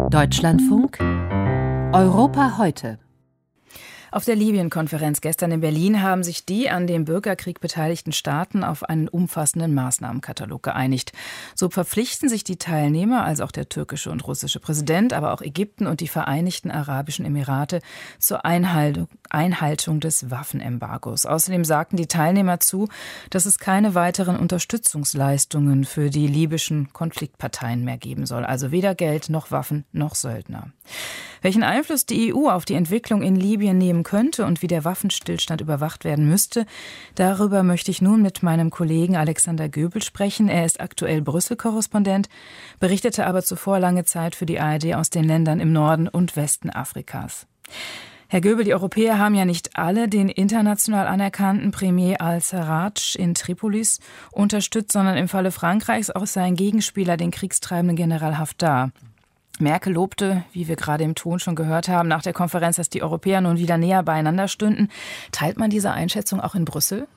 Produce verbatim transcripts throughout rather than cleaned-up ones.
Deutschlandfunk Europa heute. Auf der Libyen-Konferenz gestern in Berlin haben sich die an dem Bürgerkrieg beteiligten Staaten auf einen umfassenden Maßnahmenkatalog geeinigt. So verpflichten sich die Teilnehmer, also auch der türkische und russische Präsident, aber auch Ägypten und die Vereinigten Arabischen Emirate, zur Einhaltung, Einhaltung des Waffenembargos. Außerdem sagten die Teilnehmer zu, dass es keine weiteren Unterstützungsleistungen für die libyschen Konfliktparteien mehr geben soll. Also weder Geld noch Waffen noch Söldner. Welchen Einfluss die E U auf die Entwicklung in Libyen nehmen könnte und wie der Waffenstillstand überwacht werden müsste, darüber möchte ich nun mit meinem Kollegen Alexander Göbel sprechen. Er ist aktuell Brüssel-Korrespondent, berichtete aber zuvor lange Zeit für die A R D aus den Ländern im Norden und Westen Afrikas. Herr Göbel, die Europäer haben ja nicht alle den international anerkannten Premier al-Sarraj in Tripolis unterstützt, sondern im Falle Frankreichs auch seinen Gegenspieler, den kriegstreibenden General Haftar. Merkel lobte, wie wir gerade im Ton schon gehört haben, nach der Konferenz, dass die Europäer nun wieder näher beieinander stünden. Teilt man diese Einschätzung auch in Brüssel?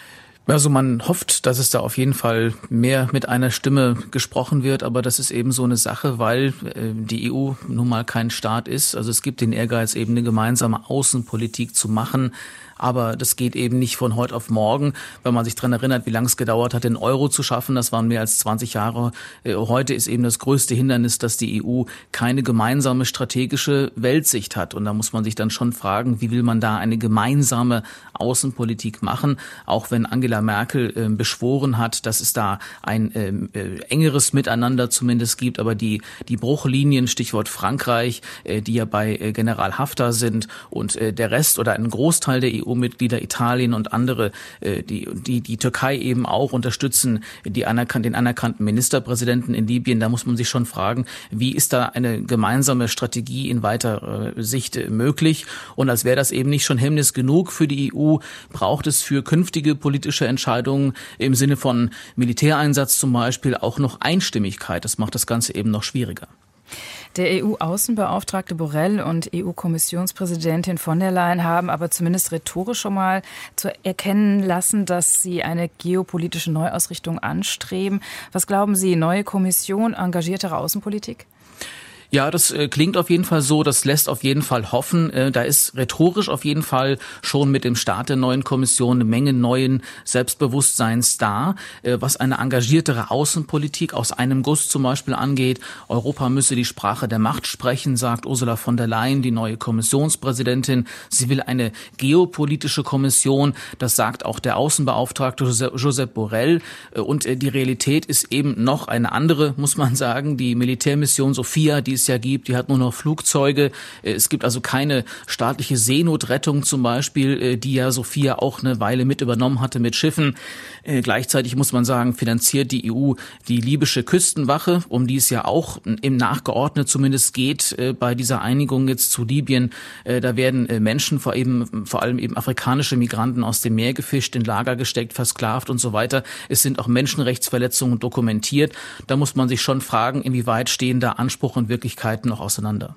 Also man hofft, dass es da auf jeden Fall mehr mit einer Stimme gesprochen wird, aber das ist eben so eine Sache, weil äh, die E U nun mal kein Staat ist. Also es gibt den Ehrgeiz, eben eine gemeinsame Außenpolitik zu machen. Aber das geht eben nicht von heute auf morgen, wenn man sich daran erinnert, wie lange es gedauert hat, den Euro zu schaffen. Das waren mehr als zwanzig Jahre. Heute ist eben das größte Hindernis, dass die E U keine gemeinsame strategische Weltsicht hat. Und da muss man sich dann schon fragen, wie will man da eine gemeinsame Außenpolitik machen? Auch wenn Angela Merkel äh, beschworen hat, dass es da ein äh, engeres Miteinander zumindest gibt. Aber die, die Bruchlinien, Stichwort Frankreich, äh, die ja bei äh, General Haftar sind und äh, der Rest oder ein Großteil der E U-Mitglieder, Italien und andere, die, die, die Türkei eben auch unterstützen, die anerkannt, den anerkannten Ministerpräsidenten in Libyen. Da muss man sich schon fragen, wie ist da eine gemeinsame Strategie in weiter äh, Sicht möglich? Und als wäre das eben nicht schon Hemmnis genug für die E U, braucht es für künftige politische Entscheidungen im Sinne von Militäreinsatz zum Beispiel auch noch Einstimmigkeit. Das macht das Ganze eben noch schwieriger. Der E U-Außenbeauftragte Borrell und E U-Kommissionspräsidentin von der Leyen haben aber zumindest rhetorisch schon mal zu erkennen lassen, dass sie eine geopolitische Neuausrichtung anstreben. Was glauben Sie, neue Kommission, engagiertere Außenpolitik? Ja, das äh, klingt auf jeden Fall so, das lässt auf jeden Fall hoffen. Äh, da ist rhetorisch auf jeden Fall schon mit dem Start der neuen Kommission eine Menge neuen Selbstbewusstseins da, äh, was eine engagiertere Außenpolitik aus einem Guss zum Beispiel angeht. Europa müsse die Sprache der Macht sprechen, sagt Ursula von der Leyen, die neue Kommissionspräsidentin. Sie will eine geopolitische Kommission, das sagt auch der Außenbeauftragte Josep Borrell. Äh, und äh, die Realität ist eben noch eine andere, muss man sagen. Die Militärmission Sophia, die es ja gibt, die hat nur noch Flugzeuge. Es gibt also keine staatliche Seenotrettung zum Beispiel, die ja Sophia auch eine Weile mit übernommen hatte mit Schiffen. Gleichzeitig muss man sagen, finanziert die E U die libysche Küstenwache, um die es ja auch im nachgeordnet zumindest geht bei dieser Einigung jetzt zu Libyen. Da werden Menschen, vor, eben, vor allem eben afrikanische Migranten aus dem Meer gefischt, in Lager gesteckt, versklavt und so weiter. Es sind auch Menschenrechtsverletzungen dokumentiert. Da muss man sich schon fragen, inwieweit stehen da Anspruch und Wirklichkeiten noch auseinander.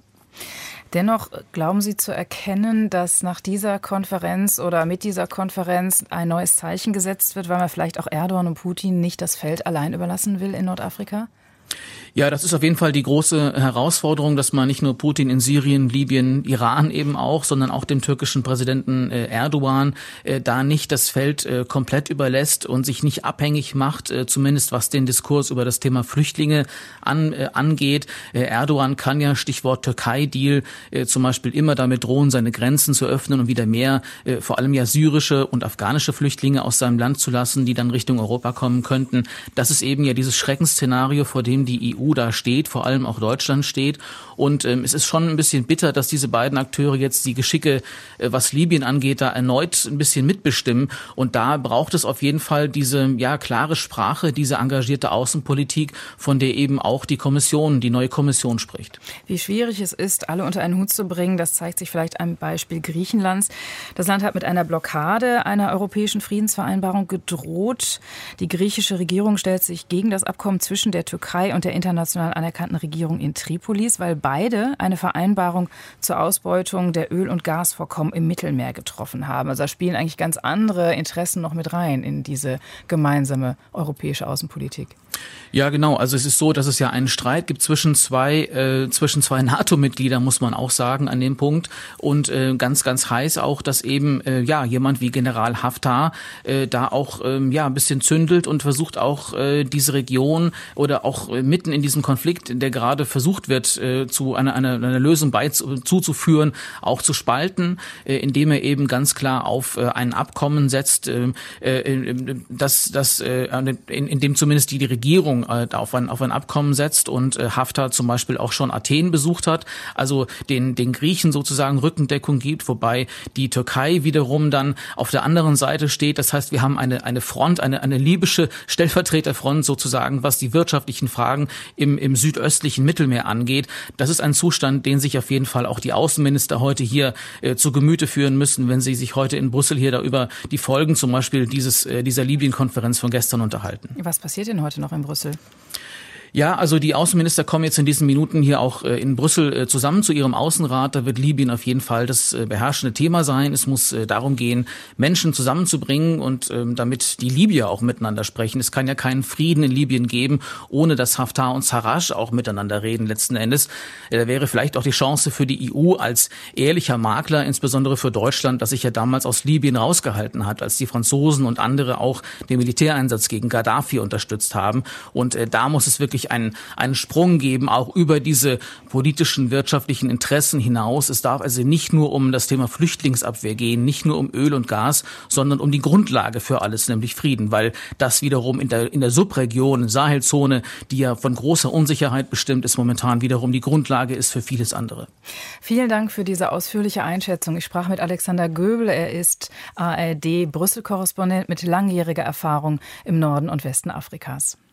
Dennoch glauben Sie zu erkennen, dass nach dieser Konferenz oder mit dieser Konferenz ein neues Zeichen gesetzt wird, weil man vielleicht auch Erdogan und Putin nicht das Feld allein überlassen will in Nordafrika? Ja, das ist auf jeden Fall die große Herausforderung, dass man nicht nur Putin in Syrien, Libyen, Iran eben auch, sondern auch dem türkischen Präsidenten äh, Erdogan äh, da nicht das Feld äh, komplett überlässt und sich nicht abhängig macht, äh, zumindest was den Diskurs über das Thema Flüchtlinge an, äh, angeht. Äh, Erdogan kann ja, Stichwort Türkei-Deal, äh, zum Beispiel immer damit drohen, seine Grenzen zu öffnen und wieder mehr, äh, vor allem ja syrische und afghanische Flüchtlinge aus seinem Land zu lassen, die dann Richtung Europa kommen könnten. Das ist eben ja dieses Schreckensszenario, vor dem die E U da steht, vor allem auch Deutschland steht. Und ähm, es ist schon ein bisschen bitter, dass diese beiden Akteure jetzt die Geschicke, äh, was Libyen angeht, da erneut ein bisschen mitbestimmen. Und da braucht es auf jeden Fall diese ja klare Sprache, diese engagierte Außenpolitik, von der eben auch die Kommission, die neue Kommission spricht. Wie schwierig es ist, alle unter einen Hut zu bringen, das zeigt sich vielleicht am Beispiel Griechenlands. Das Land hat mit einer Blockade einer europäischen Friedensvereinbarung gedroht. Die griechische Regierung stellt sich gegen das Abkommen zwischen der Türkei und der Internationalen international anerkannten Regierung in Tripolis, weil beide eine Vereinbarung zur Ausbeutung der Öl- und Gasvorkommen im Mittelmeer getroffen haben. Also da spielen eigentlich ganz andere Interessen noch mit rein in diese gemeinsame europäische Außenpolitik. Ja, genau. Also es ist so, dass es ja einen Streit gibt zwischen zwei äh, zwischen zwei NATO-Mitgliedern, muss man auch sagen, an dem Punkt. Und äh, ganz, ganz heiß auch, dass eben äh, ja jemand wie General Haftar äh, da auch ähm, ja ein bisschen zündelt und versucht auch äh, diese Region oder auch äh, mitten in diesem Konflikt, der gerade versucht wird, äh, zu einer, einer, einer Lösung beizuführen, auch zu spalten, äh, indem er eben ganz klar auf äh, ein Abkommen setzt, äh, äh, das, das äh, in, in dem zumindest die, die Regierung äh, auf ein auf ein Abkommen setzt und äh, Haftar zum Beispiel auch schon Athen besucht hat, also den den Griechen sozusagen Rückendeckung gibt, wobei die Türkei wiederum dann auf der anderen Seite steht. Das heißt, wir haben eine eine Front, eine eine libysche Stellvertreterfront sozusagen, was die wirtschaftlichen Fragen im im südöstlichen Mittelmeer angeht. Das ist ein Zustand, den sich auf jeden Fall auch die Außenminister heute hier äh, zu Gemüte führen müssen, wenn sie sich heute in Brüssel hier da über die Folgen zum Beispiel dieses äh, dieser Libyen-Konferenz von gestern unterhalten. Was passiert denn heute noch in Brüssel? Ja, also die Außenminister kommen jetzt in diesen Minuten hier auch äh, in Brüssel äh, zusammen zu ihrem Außenrat. Da wird Libyen auf jeden Fall das äh, beherrschende Thema sein. Es muss äh, darum gehen, Menschen zusammenzubringen und ähm, damit die Libyer auch miteinander sprechen. Es kann ja keinen Frieden in Libyen geben, ohne dass Haftar und Sarraj auch miteinander reden letzten Endes. Äh, da wäre vielleicht auch die Chance für die E U als ehrlicher Makler, insbesondere für Deutschland, das sich ja damals aus Libyen rausgehalten hat, als die Franzosen und andere auch den Militäreinsatz gegen Gaddafi unterstützt haben. Und äh, da muss es wirklich Einen, einen Sprung geben, auch über diese politischen, wirtschaftlichen Interessen hinaus. Es darf also nicht nur um das Thema Flüchtlingsabwehr gehen, nicht nur um Öl und Gas, sondern um die Grundlage für alles, nämlich Frieden, weil das wiederum in der, in der Subregion, Sahelzone, die ja von großer Unsicherheit bestimmt ist, momentan wiederum die Grundlage ist für vieles andere. Vielen Dank für diese ausführliche Einschätzung. Ich sprach mit Alexander Göbel. Er ist A R D-Brüssel-Korrespondent mit langjähriger Erfahrung im Norden und Westen Afrikas.